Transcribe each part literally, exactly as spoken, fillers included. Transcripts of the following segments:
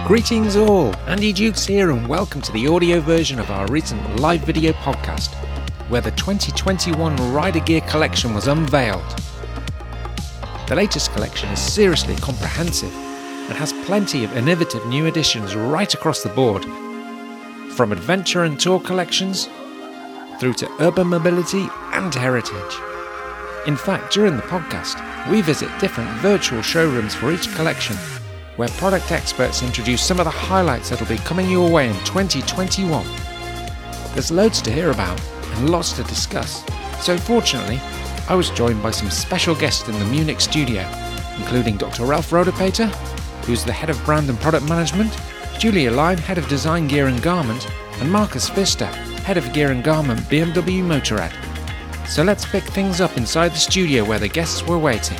Greetings all, Andy Dukes here and welcome to the audio version of our recent live video podcast, where the twenty twenty-one Rider Gear collection was unveiled. The latest collection is seriously comprehensive and has plenty of innovative new additions right across the board, from adventure and tour collections through to urban mobility and heritage. In fact, during the podcast, we visit different virtual showrooms for each collection, where product experts introduce some of the highlights that will be coming your way in twenty twenty-one. There's loads to hear about and lots to discuss, so fortunately, I was joined by some special guests in the Munich studio, including Doctor Ralf Rodepeter, who's the Head of Brand and Product Management, Julia Line, Head of Design Gear and Garment, and Marcus Pfister, Head of Gear and Garment B M W Motorrad. So let's pick things up inside the studio where the guests were waiting.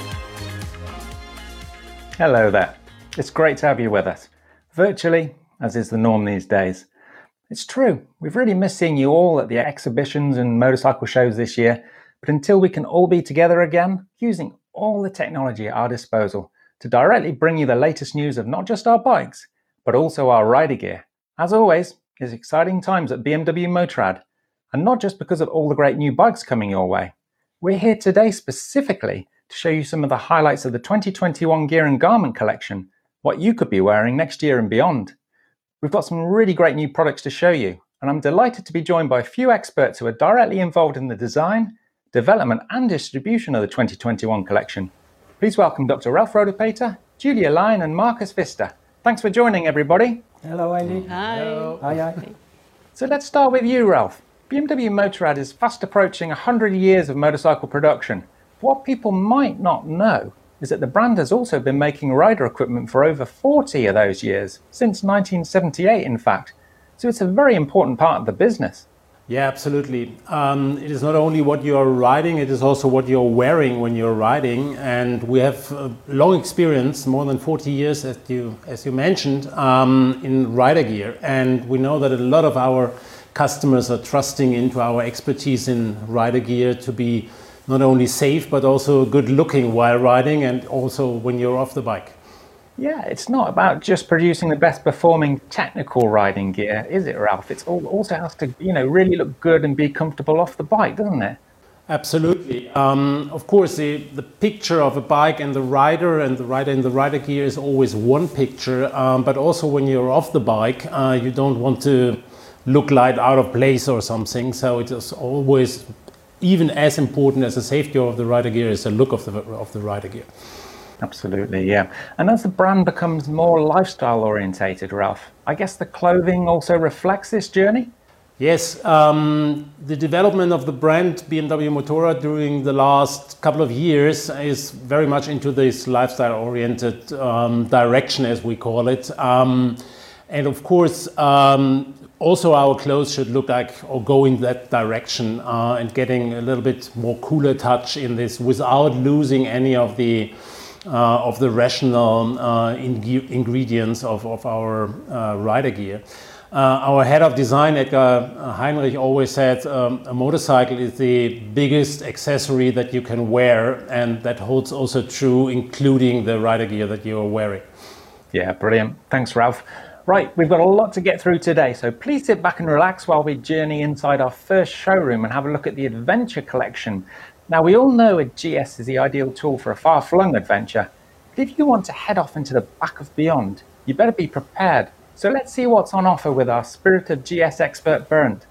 Hello there. It's great to have you with us, virtually, as is the norm these days. It's true, we've really missed seeing you all at the exhibitions and motorcycle shows this year, but until we can all be together again, using all the technology at our disposal to directly bring you the latest news of not just our bikes, but also our rider gear. As always, it's exciting times at B M W Motorrad, and not just because of all the great new bikes coming your way. We're here today specifically to show you some of the highlights of the twenty twenty-one Gear and Garment collection, what you could be wearing next year and beyond. We've got some really great new products to show you, and I'm delighted to be joined by a few experts who are directly involved in the design, development and distribution of the twenty twenty-one collection. Please welcome Doctor Ralf Rodepeter, Julia Line and Marcus Pfister. Thanks for joining, everybody. Hello, Andy. Hi. Hello. Hi, hi. So let's start with you, Ralf. B M W Motorrad is fast approaching one hundred years of motorcycle production. What people might not know is that the brand has also been making rider equipment for over forty of those years, since nineteen seventy-eight in fact. So it's a very important part of the business. Yeah, absolutely. Um, it is not only what you're riding, it is also what you're wearing when you're riding. And we have a long experience, more than forty years, as you, as you mentioned, um, in rider gear. And we know that a lot of our customers are trusting into our expertise in rider gear to be not only safe, but also good looking while riding and also when you're off the bike. Yeah, it's not about just producing the best performing technical riding gear, is it, Ralf? It's all, also has to, you know, really look good and be comfortable off the bike, doesn't it? Absolutely. Um, of course, the, the picture of a bike and the rider and the rider in the rider gear is always one picture, um, but also when you're off the bike, uh, you don't want to look like out of place or something. So it is always even as important as the safety of the rider gear is the look of the of the rider gear. Absolutely, yeah. And as the brand becomes more lifestyle orientated, Ralf, I guess the clothing also reflects this journey? Yes, um, the development of the brand B M W Motorrad during the last couple of years is very much into this lifestyle oriented um, direction, as we call it. Um, and of course, um, also our clothes should look like or go in that direction uh, and getting a little bit more cooler touch in this without losing any of the uh, of the rational uh, in ingredients of, of our uh, rider gear. Uh, our head of design, Edgar Heinrich, always said um, a motorcycle is the biggest accessory that you can wear, and that holds also true including the rider gear that you are wearing. Yeah, brilliant. Thanks, Ralf. Right, we've got a lot to get through today, so please sit back and relax while we journey inside our first showroom and have a look at the Adventure collection. Now, we all know a G S is the ideal tool for a far-flung adventure, but if you want to head off into the back of beyond, you better be prepared. So let's see what's on offer with our Spirit of G S expert Bernd.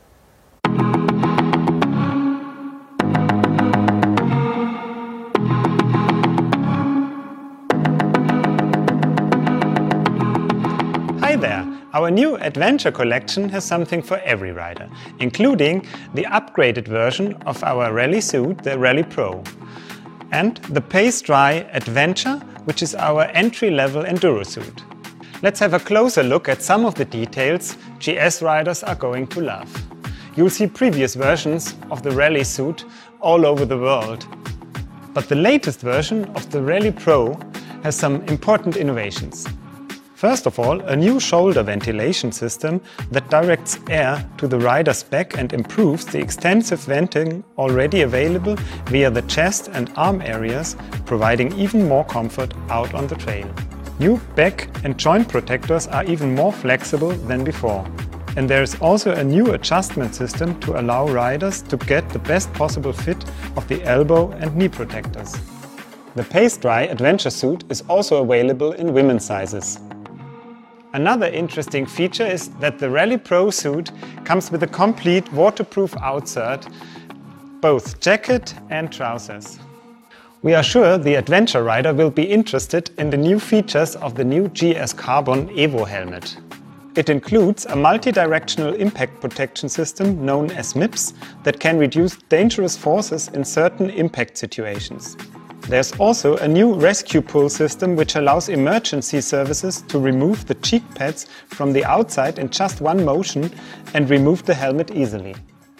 Our new Adventure collection has something for every rider, including the upgraded version of our rally suit, the Rally Pro, and the Pace Dry Adventure, which is our entry-level enduro suit. Let's have a closer look at some of the details G S riders are going to love. You'll see previous versions of the rally suit all over the world, but the latest version of the Rally Pro has some important innovations. First of all, a new shoulder ventilation system that directs air to the rider's back and improves the extensive venting already available via the chest and arm areas, providing even more comfort out on the trail. New back and joint protectors are even more flexible than before. And there's also a new adjustment system to allow riders to get the best possible fit of the elbow and knee protectors. The Pace Dry Adventure Suit is also available in women's sizes. Another interesting feature is that the Rally Pro suit comes with a complete waterproof outsert, both jacket and trousers. We are sure the adventure rider will be interested in the new features of the new G S Carbon Evo helmet. It includes a multi-directional impact protection system known as M I P S that can reduce dangerous forces in certain impact situations. There's also a new rescue pull system which allows emergency services to remove the cheek pads from the outside in just one motion and remove the helmet easily.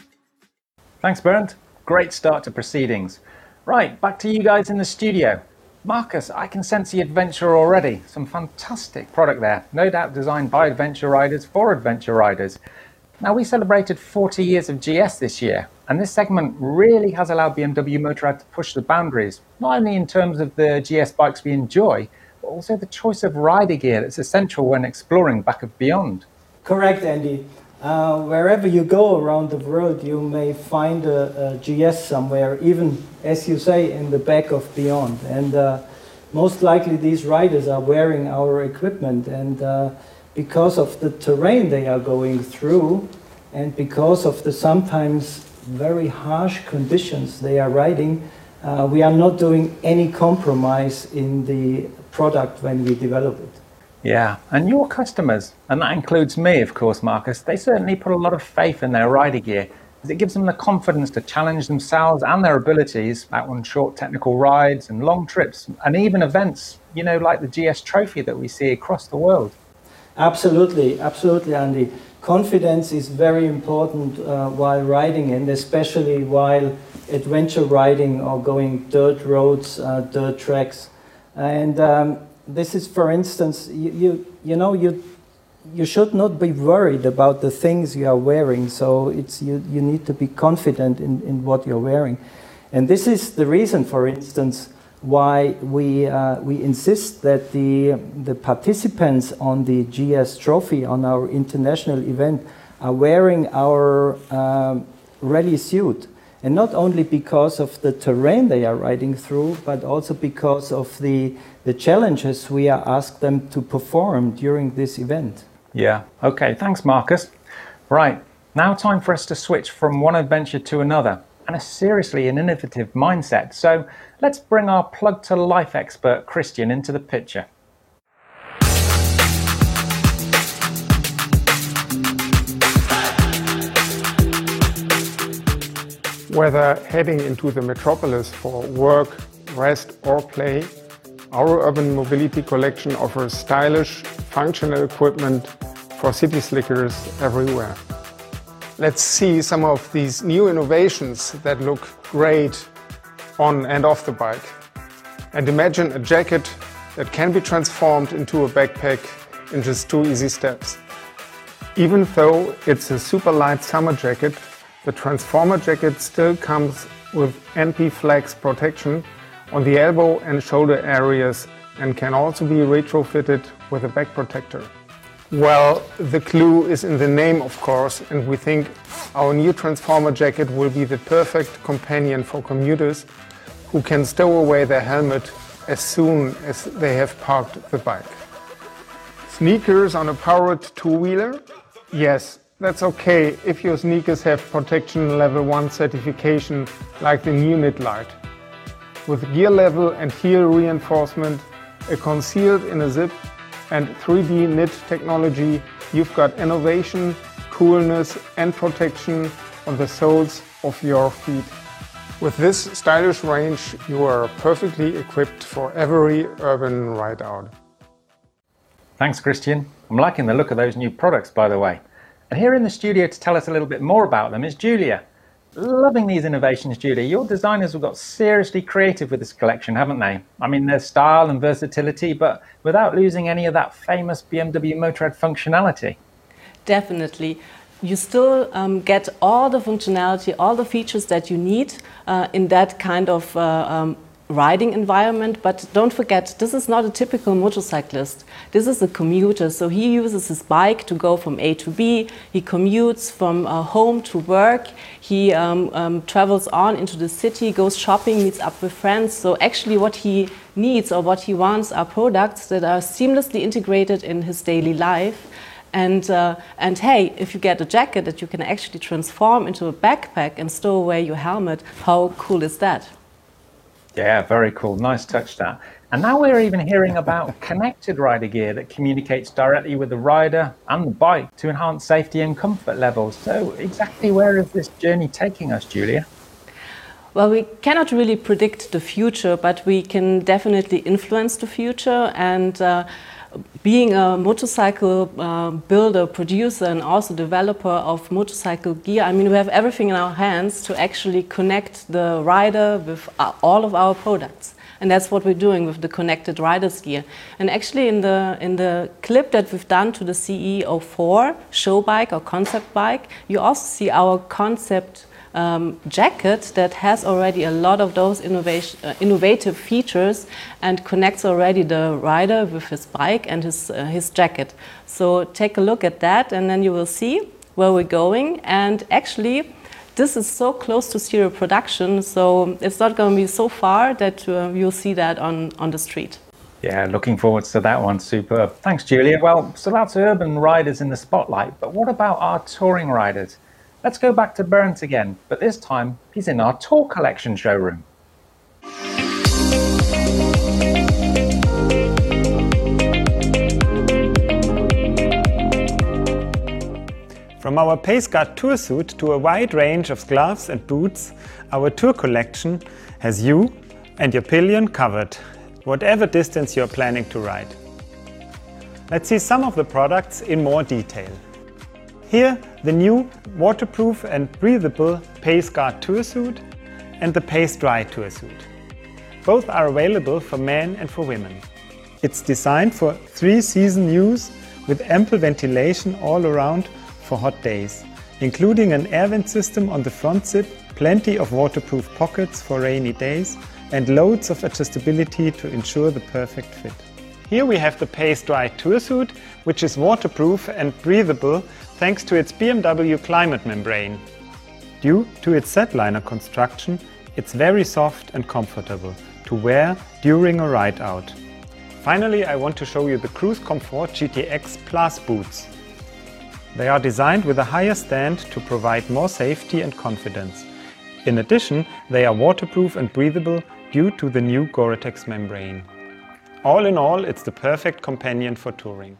Thanks, Bernd. Great start to proceedings. Right, back to you guys in the studio. Marcus, I can sense the adventure already. Some fantastic product there. No doubt designed by adventure riders for adventure riders. Now, we celebrated forty years of G S this year, and this segment really has allowed B M W Motorrad to push the boundaries, not only in terms of the G S bikes we enjoy, but also the choice of rider gear that's essential when exploring Back of Beyond. Correct, Andy. Uh, wherever you go around the world, you may find a, a G S somewhere, even, as you say, in the Back of Beyond. And uh, most likely these riders are wearing our equipment, and uh, because of the terrain they are going through, and because of the sometimes very harsh conditions they are riding, uh, we are not doing any compromise in the product when we develop it. Yeah, and your customers, and that includes me, of course, Marcus, they certainly put a lot of faith in their rider gear, as it gives them the confidence to challenge themselves and their abilities out on short technical rides and long trips, and even events, you know, like the G S Trophy that we see across the world. Absolutely, absolutely, Andy. Confidence is very important uh, while riding, and especially while adventure riding or going dirt roads, uh, dirt tracks. And um, this is, for instance, you, you, you know, you, you should not be worried about the things you are wearing, so it's, you, you need to be confident in, in what you're wearing. And this is the reason, for instance, why we, uh, we insist that the, the participants on the G S Trophy, on our international event, are wearing our um, rally suit. And not only because of the terrain they are riding through, but also because of the, the challenges we are asked them to perform during this event. Yeah, okay, thanks, Marcus. Right, now time for us to switch from one adventure to another, and a seriously and innovative mindset. So let's bring our plug to life expert, Christian, into the picture. Whether heading into the metropolis for work, rest or play, our urban mobility collection offers stylish, functional equipment for city slickers everywhere. Let's see some of these new innovations that look great on and off the bike. And imagine a jacket that can be transformed into a backpack in just two easy steps. Even though it's a super light summer jacket, the Transformer jacket still comes with N P Flex protection on the elbow and shoulder areas and can also be retrofitted with a back protector. Well, the clue is in the name, of course, and we think our new Transformer jacket will be the perfect companion for commuters who can stow away their helmet as soon as they have parked the bike. Sneakers on a powered two-wheeler? Yes. That's okay if your sneakers have protection level one certification like the new Knit Light. With gear level and heel reinforcement, a concealed inner zip and three D knit technology, you've got innovation, coolness and protection on the soles of your feet. With this stylish range, you are perfectly equipped for every urban ride out. Thanks, Christian. I'm liking the look of those new products, by the way. And here in the studio to tell us a little bit more about them is Julia. Loving these innovations, Julia. Your designers have got seriously creative with this collection, haven't they? I mean, there's style and versatility, but without losing any of that famous B M W Motorrad functionality. Definitely. You still um, get all the functionality, all the features that you need uh, in that kind of uh, um, riding environment, but don't forget, this is not a typical motorcyclist. This is a commuter, so he uses his bike to go from A to B, he commutes from uh, home to work, he um, um, travels on into the city, goes shopping, meets up with friends. So actually what he needs or what he wants are products that are seamlessly integrated in his daily life. And, uh, and hey, if you get a jacket that you can actually transform into a backpack and stow away your helmet, how cool is that? Yeah, very cool. Nice touch, that. And now we're even hearing about connected rider gear that communicates directly with the rider and the bike to enhance safety and comfort levels. So exactly where is this journey taking us, Julia? Well, we cannot really predict the future, but we can definitely influence the future. And uh, being a motorcycle uh, builder, producer, and also developer of motorcycle gear, I mean, we have everything in our hands to actually connect the rider with uh, all of our products. And that's what we're doing with the connected riders gear. And actually in the, in the clip that we've done to the C E zero four show bike or concept bike, you also see our concept Um, jacket that has already a lot of those innovation, uh, innovative features and connects already the rider with his bike and his, uh, his jacket. So take a look at that and then you will see where we're going. And actually, this is so close to serial production, so it's not going to be so far that uh, you'll see that on, on the street. Yeah, looking forward to that one. Superb. Thanks, Julia. Well, so that's urban riders in the spotlight, but what about our touring riders? Let's go back to Bernd again, but this time he's in our Tour Collection showroom. From our PaceGuard tour suit to a wide range of gloves and boots, our Tour Collection has you and your pillion covered, whatever distance you're planning to ride. Let's see some of the products in more detail. Here, the new waterproof and breathable PaceGuard tour suit and the Pace Dry tour suit. Both are available for men and for women. It's designed for three-season use with ample ventilation all around for hot days, including an air vent system on the front zip, plenty of waterproof pockets for rainy days, and loads of adjustability to ensure the perfect fit. Here we have the Pace Dry tour suit, which is waterproof and breathable thanks to its B M W climate membrane. Due to its Z-liner construction, it's very soft and comfortable to wear during a ride out. Finally, I want to show you the Cruise Comfort G T X Plus boots. They are designed with a higher stand to provide more safety and confidence. In addition, they are waterproof and breathable due to the new Gore-Tex membrane. All in all, it's the perfect companion for touring.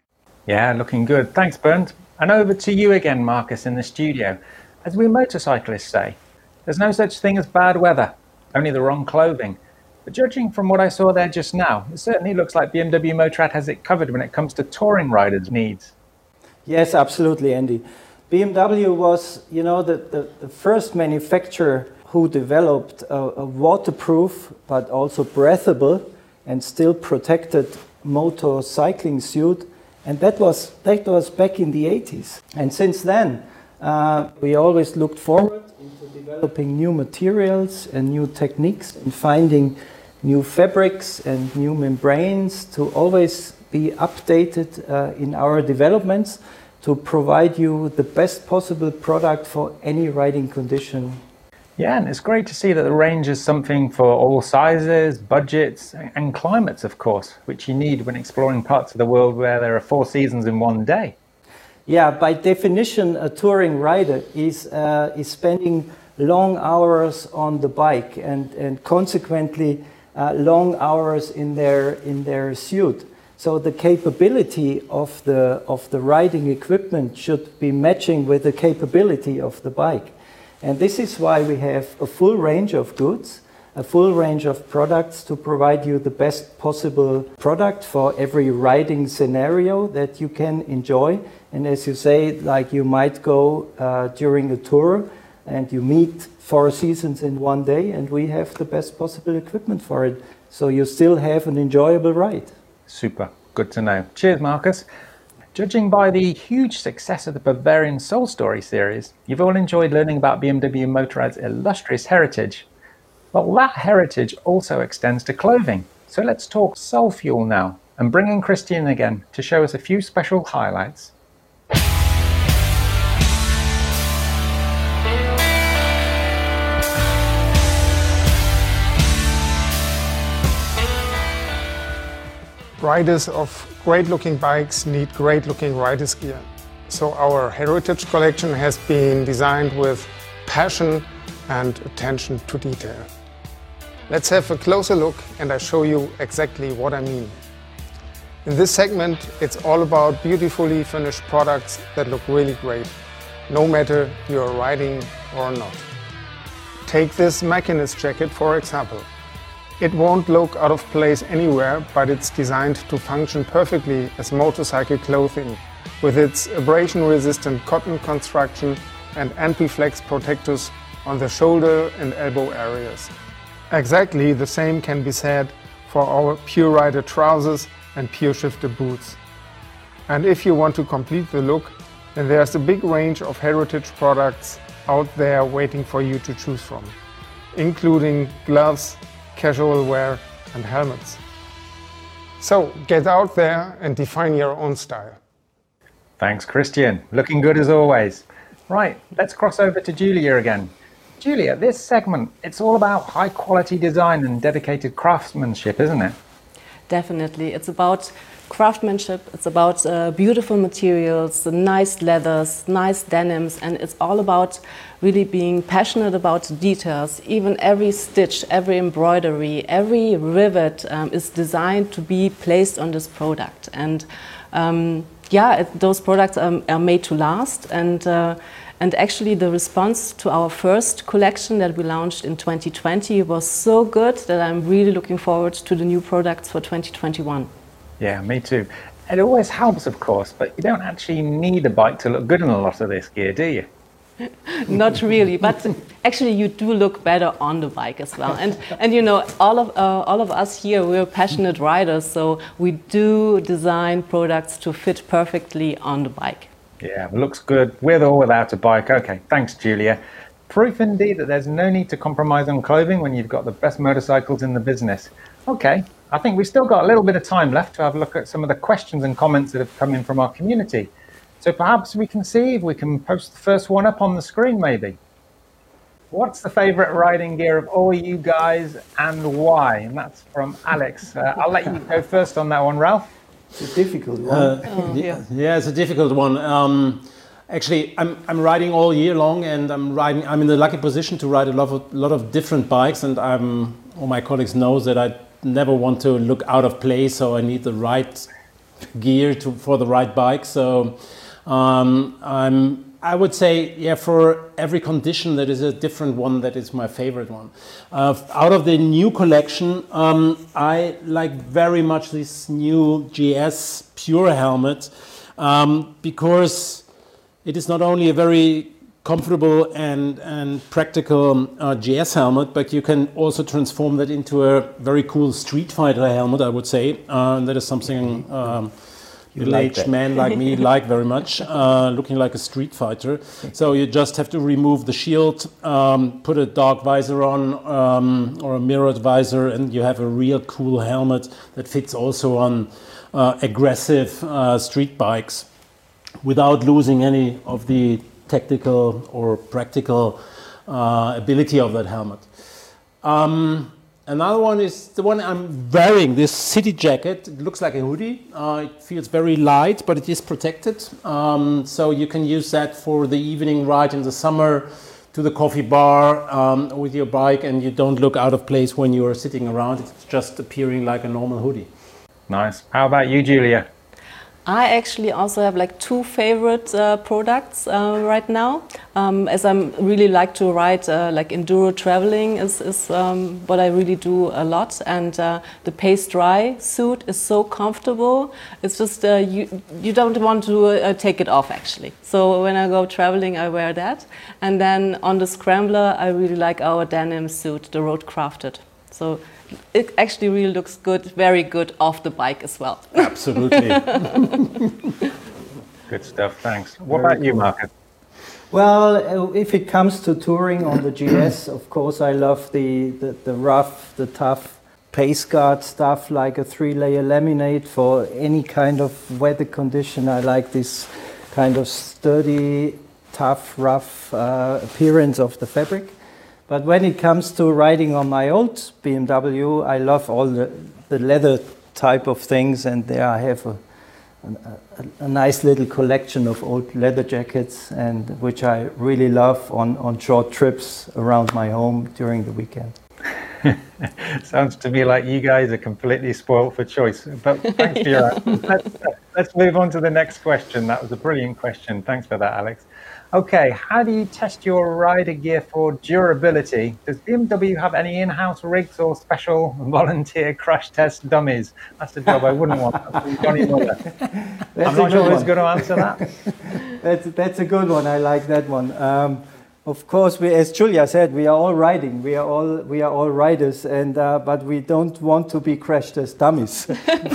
Yeah, looking good. Thanks, Bernd. And over to you again, Marcus, in the studio. As we motorcyclists say, there's no such thing as bad weather, only the wrong clothing. But judging from what I saw there just now, it certainly looks like B M W Motorrad has it covered when it comes to touring riders' needs. Yes, absolutely, Andy. B M W was, you know, the, the, the first manufacturer who developed a, a waterproof but also breathable and still protected motorcycling suit. And that was, that was back in the eighties. And since then, uh, we always looked forward into developing new materials and new techniques and finding new fabrics and new membranes to always be updated uh, in our developments to provide you the best possible product for any riding condition. Yeah, and it's great to see that the range is something for all sizes, budgets, and climates, of course, which you need when exploring parts of the world where there are four seasons in one day. Yeah, by definition, a touring rider is, uh, is spending long hours on the bike and, and consequently uh, long hours in their, in their suit. So the capability of the, of the riding equipment should be matching with the capability of the bike. And this is why we have a full range of goods, a full range of products to provide you the best possible product for every riding scenario that you can enjoy. And as you say, like you might go uh, during a tour and you meet four seasons in one day, and we have the best possible equipment for it. So you still have an enjoyable ride. Super, good to know. Cheers, Marcus. Judging by the huge success of the Bavarian Soul Story series, you've all enjoyed learning about B M W Motorrad's illustrious heritage. Well, that heritage also extends to clothing. So let's talk Sol Fuel now and bring in Christian again to show us a few special highlights. Riders of great-looking bikes need great-looking riders gear. So our Heritage collection has been designed with passion and attention to detail. Let's have a closer look and I show you exactly what I mean. In this segment, it's all about beautifully finished products that look really great, no matter you're riding or not. Take this Machinist jacket for example. It won't look out of place anywhere, but it's designed to function perfectly as motorcycle clothing with its abrasion-resistant cotton construction and anti-flex protectors on the shoulder and elbow areas. Exactly the same can be said for our Pure Rider trousers and Pure Shifter boots. And if you want to complete the look, then there's a big range of Heritage products out there waiting for you to choose from, including gloves, casual wear and helmets. So get out there and define your own style. Thanks, Christian. Looking good as always. Right, let's cross over to Julia again. Julia, this segment, it's all about high quality design and dedicated craftsmanship, isn't it? Definitely. It's about craftsmanship, it's about uh, beautiful materials, nice leathers, nice denims, and it's all about really being passionate about details. Even every stitch, every embroidery, every rivet um, is designed to be placed on this product. And um, yeah, it, those products are, are made to last. And uh, And actually the response to our first collection that we launched in twenty twenty was so good that I'm really looking forward to the new products for twenty twenty-one. Yeah, me too. It always helps, of course, but you don't actually need a bike to look good in a lot of this gear, do you? Not really, but actually you do look better on the bike as well. And and you know, all of uh, all of us here, we're passionate riders, so we do design products to fit perfectly on the bike. Yeah, looks good with or without a bike. Okay, thanks, Julia. Proof indeed that there's no need to compromise on clothing when you've got the best motorcycles in the business. Okay, I think we've still got a little bit of time left to have a look at some of the questions and comments that have come in from our community. So perhaps we can see if we can post the first one up on the screen, maybe. What's the favorite riding gear of all you guys and why? And that's from Alex. Uh, I'll let you go first on that one, Ralph. It's a difficult one. Uh, Oh, yeah, yeah, it's a difficult one. Um, actually, I'm I'm riding all year long, and I'm riding. I'm in the lucky position to ride a lot of lot of different bikes, and I'm. All my colleagues know that I never want to look out of place, so I need the right gear to for the right bike. So um, I'm. I would say, yeah, for every condition, there is a different one that is my favorite one. Uh, out of the new collection, um, I like very much this new G S Pure helmet um, because it is not only a very comfortable and, and practical uh, G S helmet, but you can also transform that into a very cool Street Fighter helmet, I would say. Uh, and that is something um, middle-aged man like me like very much, uh, looking like a Street Fighter. So you just have to remove the shield, um, put a dark visor on um, or a mirrored visor, and you have a real cool helmet that fits also on uh, aggressive uh, street bikes without losing any of the technical or practical uh, ability of that helmet. Um, Another one is the one I'm wearing, this city jacket. It looks like a hoodie. Uh, it feels very light, but it is protected. Um, so you can use that for the evening ride in the summer to the coffee bar um, with your bike, and you don't look out of place when you are sitting around. It's just appearing like a normal hoodie. Nice. How about you, Julia? I actually also have like two favorite uh, products uh, right now, um, as I really like to ride uh, like enduro traveling is, is um, what I really do a lot, and uh, the Pace Dry suit is so comfortable. It's just uh, you you don't want to uh, take it off actually. So when I go traveling, I wear that, and then on the Scrambler, I really like our denim suit, the Road Crafted. So it actually really looks good, very good off the bike as well. Absolutely. Good stuff, thanks. What about you, Marcus? Well, if it comes to touring on the G S, of course, I love the, the, the rough, the tough pace guard stuff, like a three-layer laminate for any kind of weather condition. I like this kind of sturdy, tough, rough uh, appearance of the fabric. But when it comes to riding on my old B M W, I love all the, the leather type of things, and there I have a, a, a nice little collection of old leather jackets, and which I really love on, on short trips around my home during the weekend. Sounds to me like you guys are completely spoiled for choice. But thanks for your answer. Let's, let's move on to the next question. That was a brilliant question. Thanks for that, Alex. Okay, how do you test your rider gear for durability? Does B M W have any in-house rigs or special volunteer crash test dummies? That's the job I wouldn't want. Johnny Muller. I'm not sure who's going to answer that. that's, that's a good one. I like that one. Um, Of course, we, as Julia said, we are all riding. We are all we are all riders, and uh, but we don't want to be crash test dummies.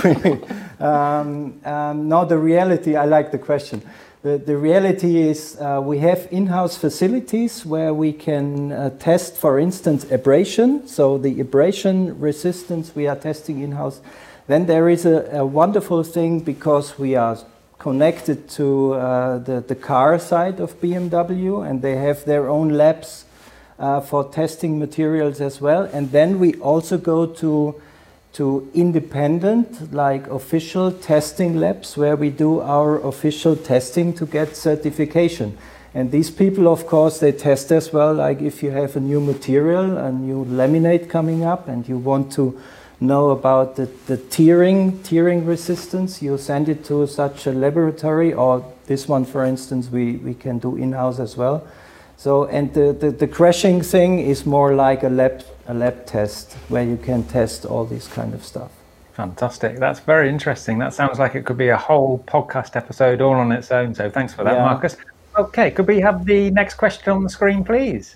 um, um, now, the reality. I like the question. The, the reality is uh, we have in-house facilities where we can uh, test, for instance, abrasion. So the abrasion resistance we are testing in-house. Then there is a, a wonderful thing, because we are connected to uh, the, the car side of B M W, and they have their own labs uh, for testing materials as well. And then we also go to, to independent, like official testing labs, where we do our official testing to get certification. And these people, of course, they test as well, like if you have a new material, a new laminate coming up, and you want to know about the, the tearing, tearing resistance, you send it to such a laboratory, or this one, for instance, we, we can do in-house as well. So, and the, the, the crashing thing is more like a lab, a lab test, where you can test all this kind of stuff. Fantastic. That's very interesting. That sounds like it could be a whole podcast episode all on its own. So thanks for that, yeah. Marcus. Okay, could we have the next question on the screen, please?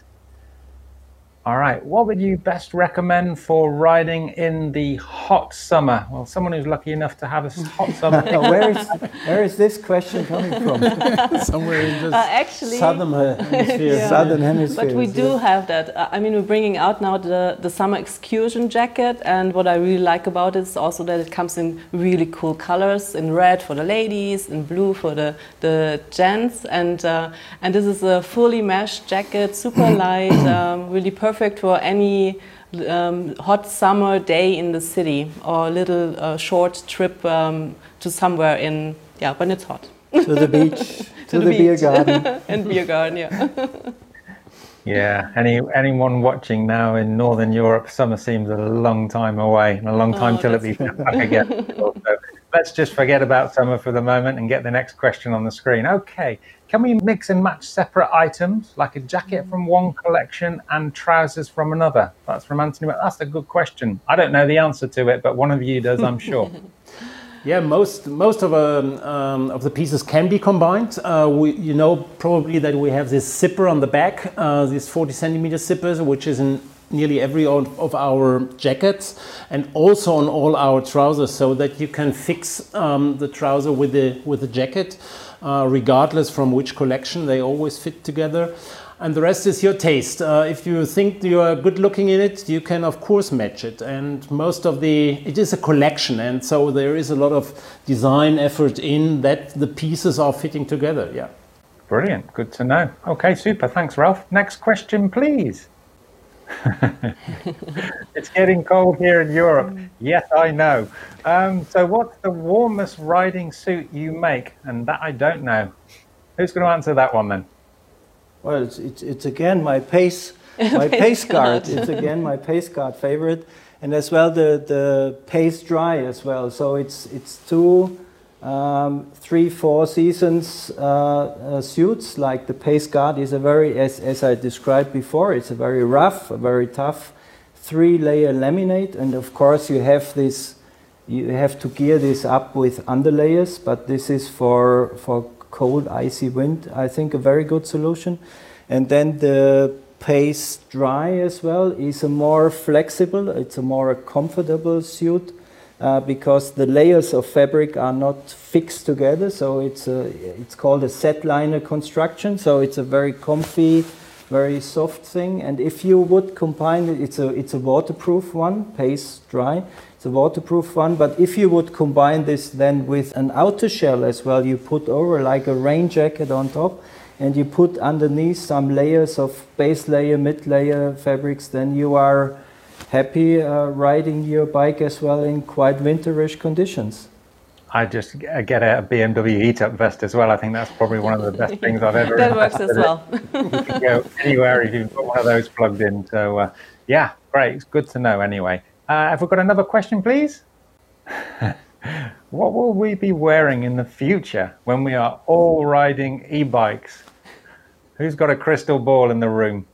All right, what would you best recommend for riding in the hot summer? Well, someone who's lucky enough to have a hot summer. where, is, where is this question coming from? Somewhere in the uh, actually, southern hemisphere. yeah. Southern hemisphere. But we do yeah. have that. Uh, I mean, we're bringing out now the, the summer excursion jacket, and what I really like about it is also that it comes in really cool colors, in red for the ladies, in blue for the, the gents, and, uh, and this is a fully meshed jacket, super light, um, really perfect. Perfect for any um, hot summer day in the city, or a little uh, short trip um, to somewhere in, yeah, when it's hot. To the beach, to, to the, the beer beach. garden. And beer garden, yeah. Yeah, any anyone watching now in Northern Europe, summer seems a long time away, and a long time oh, till it be back again. So let's just forget about summer for the moment and get the next question on the screen. Okay. Can we mix and match separate items, like a jacket from one collection and trousers from another? That's from Anthony. That's a good question. I don't know the answer to it, but one of you does, I'm sure. Yeah, most most of um, um, of the pieces can be combined. Uh, we, you know, probably that we have this zipper on the back, uh, these forty centimeter zippers, which is in nearly every one of our jackets, and also on all our trousers, so that you can fix um, the trouser with the with the jacket. Uh, regardless from which collection, they always fit together. And the rest is your taste. Uh, if you think you are good looking in it, you can of course match it. And most of the, it is a collection, and so there is a lot of design effort in that the pieces are fitting together, yeah. Brilliant, good to know. Okay, super, thanks Ralph. Next question, please. It's getting cold here in Europe. Yes, I know. Um, so what's the warmest riding suit you make? And that I don't know. Who's going to answer that one then? Well, it's, it's, it's again my pace, my pace guard. It's again my pace guard favorite. And as well the, the pace dry as well. So it's, it's two, um, three, four seasons uh, uh, suits. Like the pace guard is a very, as, as I described before, it's a very rough, a very tough three layer laminate. And of course you have this, you have to gear this up with underlayers, but this is for, for cold, icy wind, I think a very good solution. And then the pace dry as well is a more flexible, it's a more comfortable suit. uh, because the layers of fabric are not fixed together. So it's a, it's called a set liner construction. So it's a very comfy, very soft thing. And if you would combine it, it's a it's a waterproof one, paste dry. It's a waterproof one. But if you would combine this then with an outer shell as well, you put over like a rain jacket on top, and you put underneath some layers of base layer, mid layer fabrics, then you are happy uh, riding your bike as well in quite winterish conditions. I just get a B M W heat-up vest as well. I think that's probably one of the best things I've ever That works as well. You can go anywhere if you've got one of those plugged in. So uh, yeah, great. It's good to know anyway. Uh, have we got another question, please? What will we be wearing in the future when we are all riding e-bikes? Who's got a crystal ball in the room?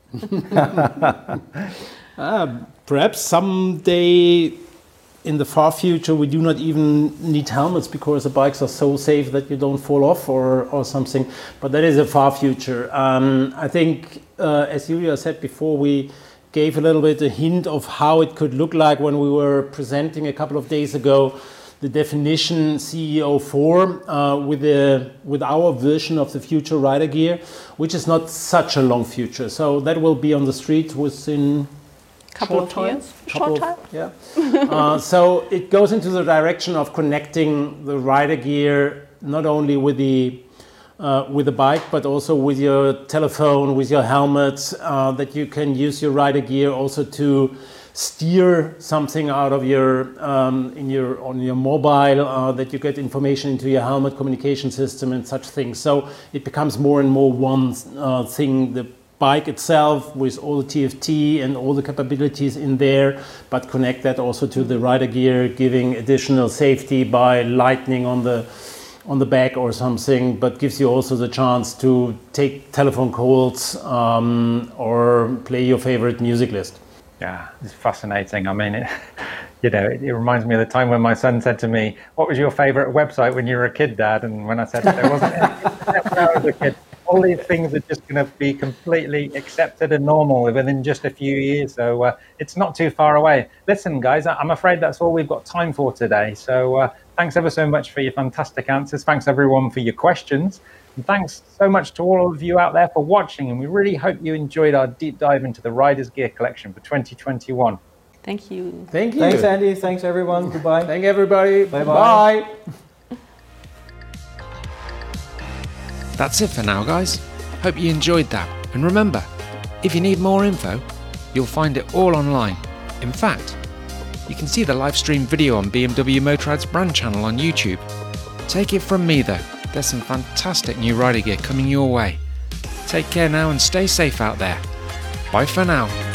uh, perhaps someday in the far future, we do not even need helmets because the bikes are so safe that you don't fall off or, or something. But that is a far future. Um, I think, uh, as Julia said before, we gave a little bit a hint of how it could look like when we were presenting a couple of days ago the definition C E O four uh, with, the, with our version of the future rider gear, which is not such a long future. So that will be on the street within couple of years, short time. Yeah. uh, so it goes into the direction of connecting the rider gear not only with the uh, with the bike, but also with your telephone, with your helmet. Uh, that you can use your rider gear also to steer something out of your um, in your on your mobile. Uh, that you get information into your helmet communication system and such things. So it becomes more and more one uh, thing. The bike itself with all the T F T and all the capabilities in there, but connect that also to the rider gear, giving additional safety by lightning on the on the back or something, but gives you also the chance to take telephone calls um, or play your favorite music list. Yeah, it's fascinating. I mean, it, you know, it, it reminds me of the time when my son said to me, "What was your favorite website when you were a kid, Dad?" And when I said there wasn't any when I was a kid, all these things are just going to be completely accepted and normal within just a few years. So uh, it's not too far away. Listen, guys, I'm afraid that's all we've got time for today. So uh, thanks ever so much for your fantastic answers. Thanks, everyone, for your questions. And thanks so much to all of you out there for watching. And we really hope you enjoyed our deep dive into the Riders Gear collection for twenty twenty-one. Thank you. Thank you. Thanks, Andy. Thanks, everyone. Goodbye. Thank everybody. Bye-bye. Bye. That's it for now, guys. Hope you enjoyed that. And remember, if you need more info, you'll find it all online. In fact, you can see the live stream video on B M W Motorrad's brand channel on YouTube. Take it from me though, there's some fantastic new rider gear coming your way. Take care now and stay safe out there. Bye for now.